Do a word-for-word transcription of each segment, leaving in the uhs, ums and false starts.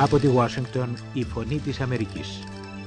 Από τη Ουάσιγκτον, η Φωνή της Αμερικής.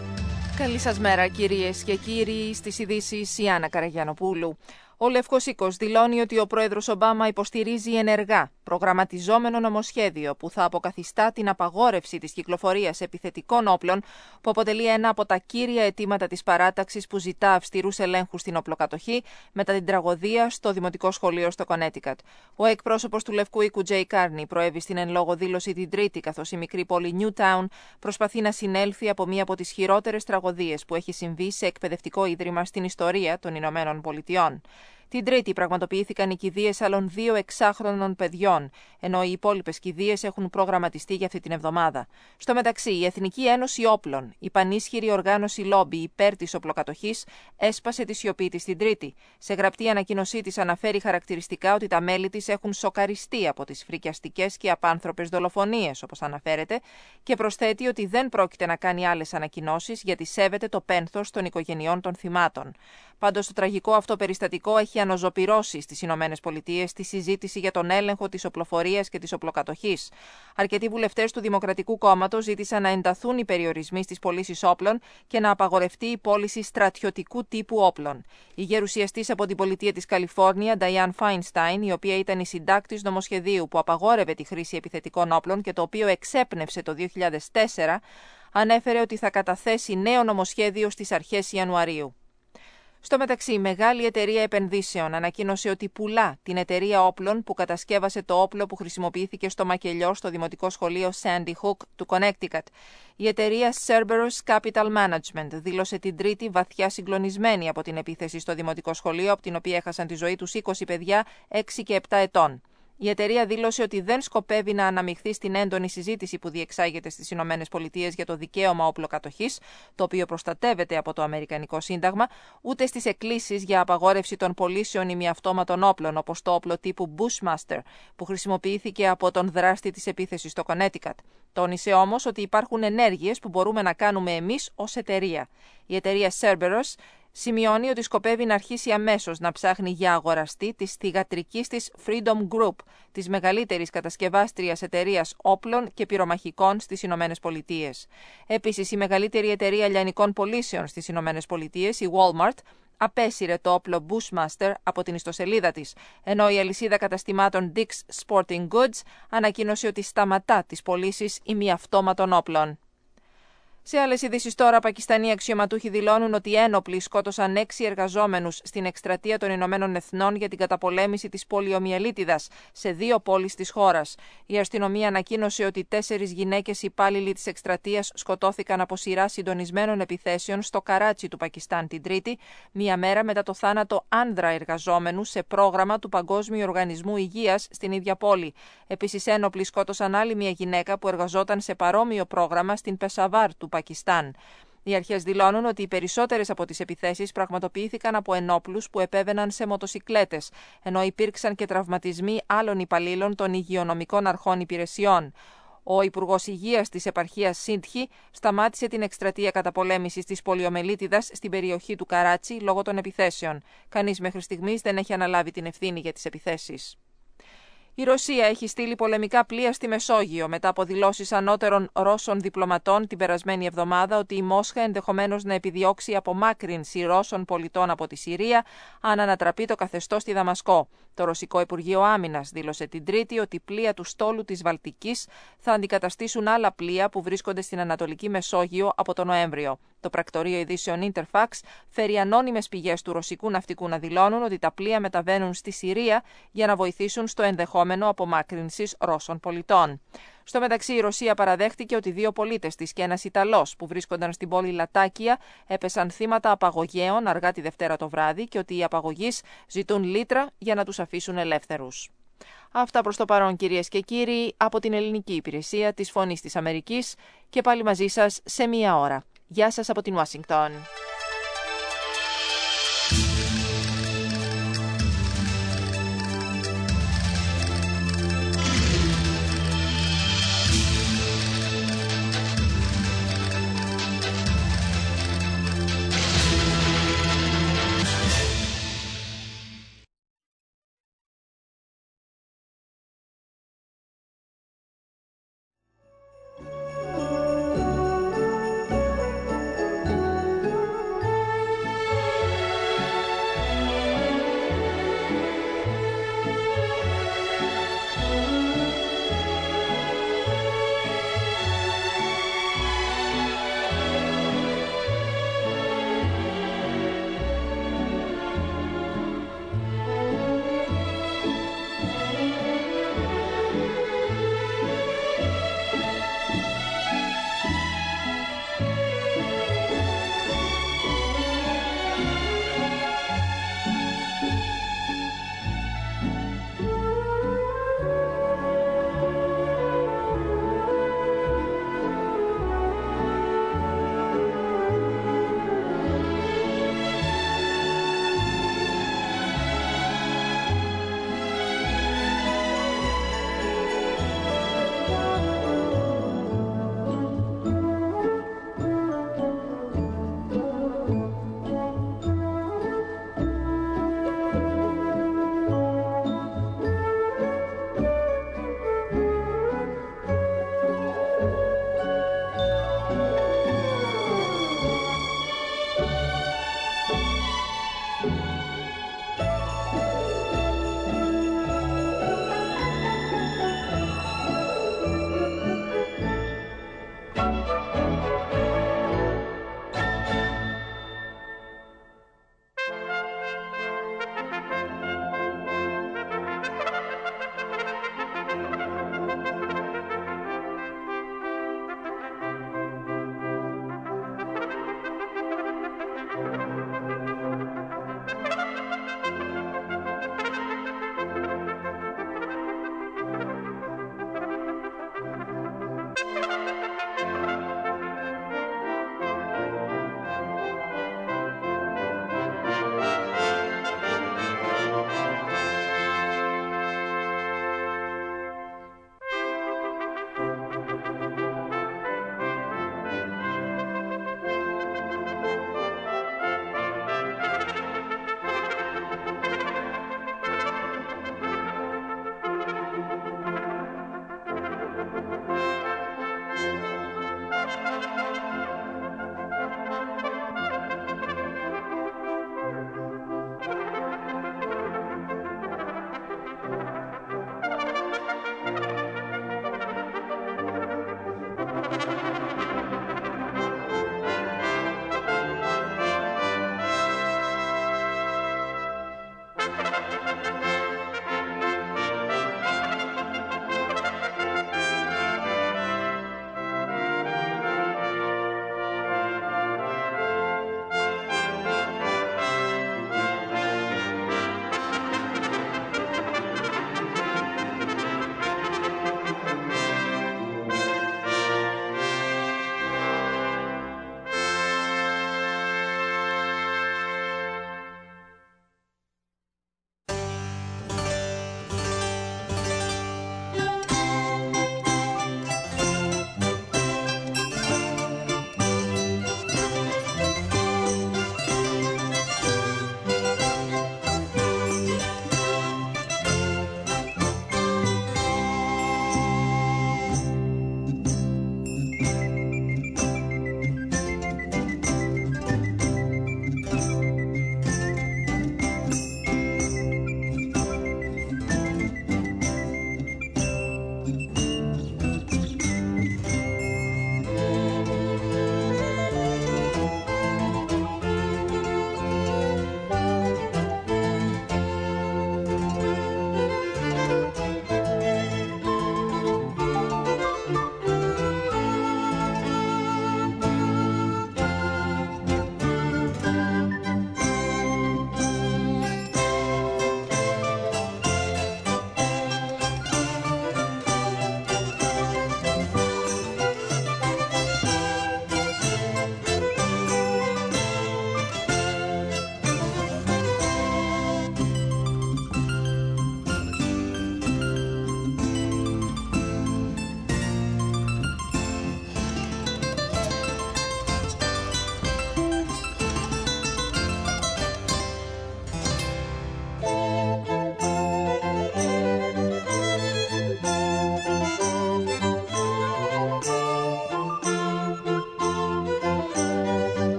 Καλή σας μέρα, κυρίες και κύριοι. Στις ειδήσεις η Άννα Καραγιανοπούλου. Ο Λευκός Οίκος δηλώνει ότι ο πρόεδρος Ομπάμα υποστηρίζει ενεργά προγραμματιζόμενο νομοσχέδιο που θα αποκαθιστά την απαγόρευση της κυκλοφορίας επιθετικών όπλων, που αποτελεί ένα από τα κύρια αιτήματα της παράταξης που ζητά αυστηρούς ελέγχους στην οπλοκατοχή μετά την τραγωδία στο Δημοτικό Σχολείο στο Κονέτικατ. Ο εκπρόσωπος του Λευκού Οίκου, Τζέι Κάρνι, προέβη στην εν λόγω δήλωση την Τρίτη, καθώς η μικρή πόλη Νιούταουν προσπαθεί να συνέλθει από μία από τις χειρότερες τραγωδίες που έχει συμβεί σε εκπαιδευτικό ίδρυμα στην ιστορία των Ηνωμένων Πολιτειών. Την Τρίτη πραγματοποιήθηκαν οι κηδείες άλλων δύο εξάχρονων παιδιών, ενώ οι υπόλοιπες κηδείες έχουν προγραμματιστεί για αυτή την εβδομάδα. Στο μεταξύ, η Εθνική Ένωση Όπλων, η πανίσχυρη οργάνωση λόμπι υπέρ της οπλοκατοχής, έσπασε τη σιωπή της την Τρίτη. Σε γραπτή ανακοίνωσή της αναφέρει χαρακτηριστικά ότι τα μέλη της έχουν σοκαριστεί από τις φρικιαστικές και απάνθρωπες δολοφονίες, όπως αναφέρεται, και προσθέτει ότι δεν πρόκειται να κάνει άλλες ανακοινώσεις γιατί σέβεται το πένθος των οικογενειών των θυμάτων. Πάντως, το τραγικό αυτό περιστατικό έχει αναζωπυρώσει στις Ηνωμένες Πολιτείες τη συζήτηση για τον έλεγχο της οπλοφορίας και της οπλοκατοχής. Αρκετοί βουλευτές του Δημοκρατικού Κόμματος ζήτησαν να ενταθούν οι περιορισμοί στις πωλήσεις όπλων και να απαγορευτεί η πώληση στρατιωτικού τύπου όπλων. Η γερουσιαστής από την πολιτεία της Καλιφόρνια, Νταϊάν Φάινστάιν, η οποία ήταν η συντάκτης νομοσχεδίου που απαγόρευε τη χρήση επιθετικών όπλων και το οποίο εξέπνευσε το δύο χιλιάδες τέσσερα, ανέφερε ότι θα καταθέσει νέο νομοσχέδιο στις αρχές Ιανουαρίου. Στο μεταξύ, η μεγάλη εταιρεία επενδύσεων ανακοίνωσε ότι πουλά την εταιρεία όπλων που κατασκεύασε το όπλο που χρησιμοποιήθηκε στο μακελιό στο Δημοτικό Σχολείο Sandy Hook του Connecticut. Η εταιρεία Cerberus Capital Management δήλωσε την Τρίτη βαθιά συγκλονισμένη από την επίθεση στο Δημοτικό Σχολείο, από την οποία έχασαν τη ζωή τους είκοσι παιδιά έξι και επτά ετών. Η εταιρεία δήλωσε ότι δεν σκοπεύει να αναμειχθεί στην έντονη συζήτηση που διεξάγεται στις Ηνωμένες Πολιτείες για το δικαίωμα όπλοκατοχής, το οποίο προστατεύεται από το Αμερικανικό Σύνταγμα, ούτε στις εκκλήσεις για απαγόρευση των πωλήσεων ημιαυτόματων όπλων, όπως το όπλο τύπου Bushmaster, που χρησιμοποιήθηκε από τον δράστη της επίθεσης στο Κονέτικατ. Τόνισε όμως ότι υπάρχουν ενέργειες που μπορούμε να κάνουμε εμείς ως εταιρεία. Η εταιρεία Cerberus σημειώνει ότι σκοπεύει να αρχίσει αμέσως να ψάχνει για αγοραστή της θυγατρικής της Freedom Group, της μεγαλύτερης κατασκευάστριας εταιρείας όπλων και πυρομαχικών στις Ηνωμένες Πολιτείες. Επίσης, η μεγαλύτερη εταιρεία λιανικών πωλήσεων στις Ηνωμένες Πολιτείες, η Walmart, απέσυρε το όπλο Bushmaster από την ιστοσελίδα της, ενώ η αλυσίδα καταστημάτων Dick's Sporting Goods ανακοίνωσε ότι σταματά τις πωλήσεις ημιαυτόματων όπλων. Σε άλλες ειδήσεις τώρα, Πακιστανοί αξιωματούχοι δηλώνουν ότι ένοπλοι σκότωσαν έξι εργαζόμενους στην εκστρατεία των Ηνωμένων Εθνών για την καταπολέμηση της πολιομιελίτιδας σε δύο πόλεις της χώρας. Η αστυνομία ανακοίνωσε ότι τέσσερις γυναίκες υπάλληλοι της εκστρατείας σκοτώθηκαν από σειρά συντονισμένων επιθέσεων στο Καράτσι του Πακιστάν την Τρίτη, μία μέρα μετά το θάνατο άνδρα εργαζόμενου σε πρόγραμμα του Παγκόσμιου Οργανισμού Υγείας στην ίδια πόλη. Επίσης, ένοπλοι σκότωσαν άλλη μία γυναίκα που εργαζόταν σε παρόμοιο πρόγραμμα στην Πεσαβάρ του Πακιστάν. Οι αρχές δηλώνουν ότι οι περισσότερες από τις επιθέσεις πραγματοποιήθηκαν από ενόπλους που επέβαιναν σε μοτοσικλέτες, ενώ υπήρξαν και τραυματισμοί άλλων υπαλλήλων των υγειονομικών αρχών υπηρεσιών. Ο Υπουργός Υγείας της επαρχίας Σίντχη σταμάτησε την εκστρατεία καταπολέμησης της πολιομιελίτιδας στην περιοχή του Καράτσι λόγω των επιθέσεων. Κανείς μέχρι στιγμής δεν έχει αναλάβει την ευθύνη για τις επιθέσεις. Η Ρωσία έχει στείλει πολεμικά πλοία στη Μεσόγειο μετά από δηλώσεις ανώτερων Ρώσων διπλωματών την περασμένη εβδομάδα ότι η Μόσχα ενδεχομένως να επιδιώξει απομάκρυνση Ρώσων πολιτών από τη Συρία αν ανατραπεί το καθεστώς στη Δαμασκό. Το Ρωσικό Υπουργείο Άμυνας δήλωσε την Τρίτη ότι πλοία του στόλου της Βαλτικής θα αντικαταστήσουν άλλα πλοία που βρίσκονται στην Ανατολική Μεσόγειο από τον Νοέμβριο. Το πρακτορείο ειδήσεων Interfax φέρει ανώνυμες πηγές του ρωσικού ναυτικού να δηλώνουν ότι τα πλοία μεταβαίνουν στη Συρία για να βοηθήσουν στο ενδεχόμενο απομάκρυνσης Ρώσων πολιτών. Στο μεταξύ, η Ρωσία παραδέχτηκε ότι δύο πολίτες της και ένας Ιταλός που βρίσκονταν στην πόλη Λατάκια έπεσαν θύματα απαγωγέων αργά τη Δευτέρα το βράδυ και ότι οι απαγωγείς ζητούν λίτρα για να τους αφήσουν ελεύθερους. Αυτά προς το παρόν, κυρίες και κύριοι, από την ελληνική υπηρεσία της Φωνής της Αμερικής και πάλι μαζί σας σε μία ώρα. Γεια σας από την Ουάσιγκτον.